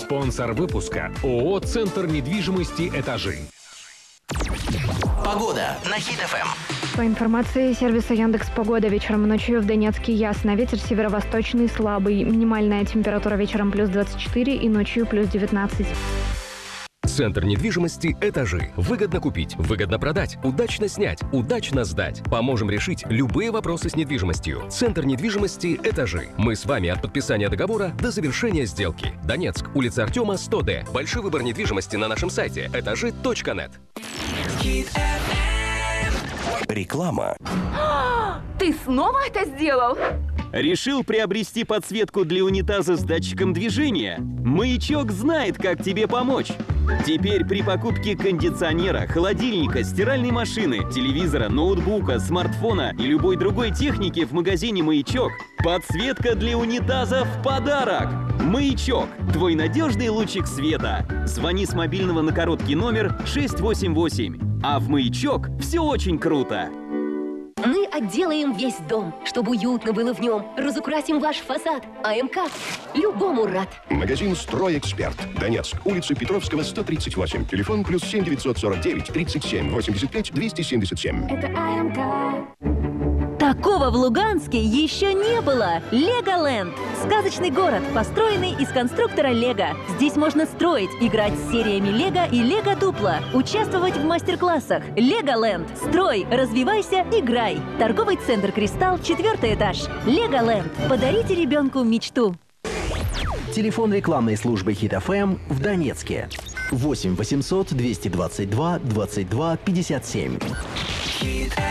Спонсор выпуска ООО «Центр недвижимости «Этажи». Погода на Хит-ФМ. По информации сервиса Яндекс.Погода, вечером и ночью в Донецке ясно. Ветер северо-восточный слабый. Минимальная температура вечером плюс 24 и ночью плюс 19. Центр недвижимости «Этажи». Выгодно купить, выгодно продать, удачно снять, удачно сдать. Поможем решить любые вопросы с недвижимостью. Центр недвижимости «Этажи». Мы с вами от подписания договора до завершения сделки. Донецк, улица Артема, 100Д. Большой выбор недвижимости на нашем сайте этажи.нет. Реклама. Ты снова это сделал? Решил приобрести подсветку для унитаза с датчиком движения? Маячок знает, как тебе помочь. Теперь при покупке кондиционера, холодильника, стиральной машины, телевизора, ноутбука, смартфона и любой другой техники в магазине «Маячок» подсветка для унитаза в подарок. «Маячок» – твой надежный лучик света. Звони с мобильного на короткий номер 688. А в «Маячок» все очень круто. Мы отделаем весь дом, чтобы уютно было в нем. Разукрасим ваш фасад. АМК любому рад. Магазин «Стройэксперт». Донецк. Улица Петровского, 138. Телефон +7 949 37 85 277. Это АМК. Такого в Луганске еще не было! Леголенд! Сказочный город, построенный из конструктора Лего. Здесь можно строить, играть с сериями Лего и Лего Дупло, участвовать в мастер-классах. Леголенд. Строй, развивайся, играй. Торговый центр «Кристалл», 4-й этаж. Леголенд. Подарите ребенку мечту. Телефон рекламной службы Хит-ФМ в Донецке. 8 800 222 22 57.